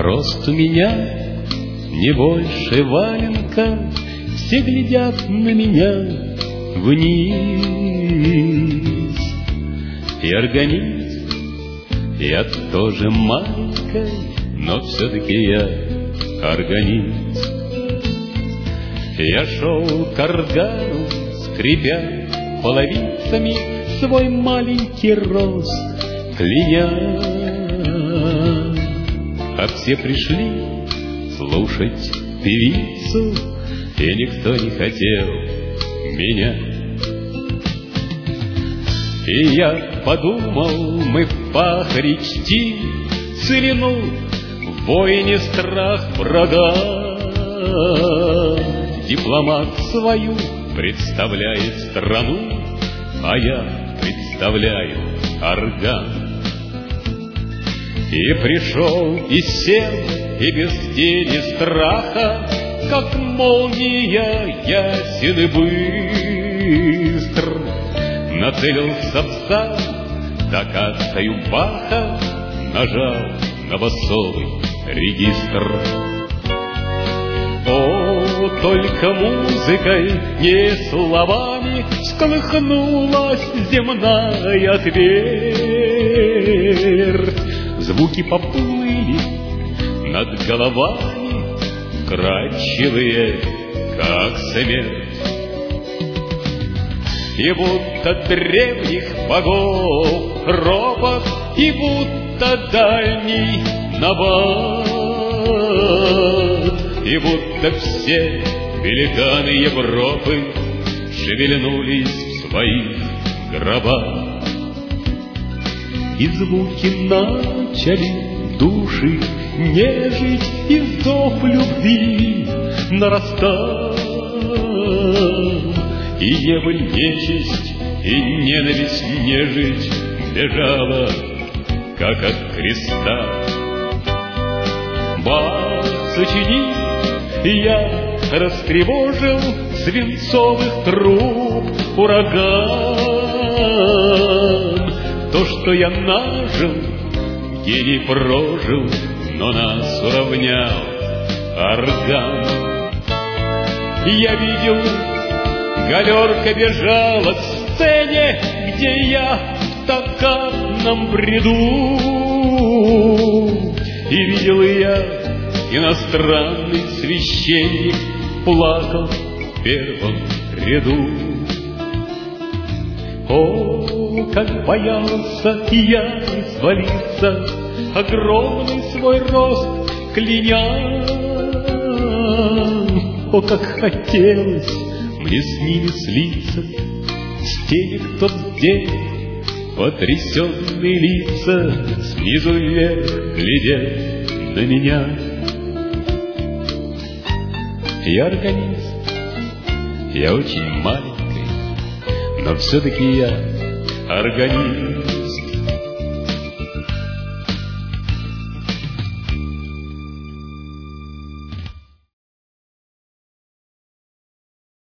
Рост у меня не больше валенка, все глядят на меня вниз. И организм я тоже маленький, но все-таки я организм. Я шел к органу, скрипя половицами свой маленький рост кляня. А все пришли слушать певицу, и никто не хотел меня. И я подумал, мы в пахаре чтим целину, в войне страх врага. Дипломат свою представляет страну, а я представляю орган. И пришел, и сел, и без тени страха, как молния ясен и быстр. Нацелился в сад, стаккатою Баха, нажал на басовый регистр. О, только музыкой, не словами, всколыхнулась земная твердь. Звуки поплыли над головами, кратчевые, как смерть. И будто древних богов ропот, и будто дальний набат, и будто все великаны Европы шевельнулись в своих гробах. И звуки начали души нежить, и зов любви нарастал. И дьяволь нечисть, и ненависть нежить бежала, как от креста. Бах сочини, и я растревожил свинцовых труб ураган. То, что я нажил, гений прожил, но нас уравнял орган. Я видел, галерка бежала к сцене, где я в стаканном бреду. И видел я, иностранный священник плакал в первом ряду. О, как боялся и я свалиться, огромный свой рост кляня. О, как хотелось мне с ними слиться, с теми, кто здесь, потрясенные лица, снизу вверх глядят на меня. Я организм, я очень маленький, но все-таки я организм.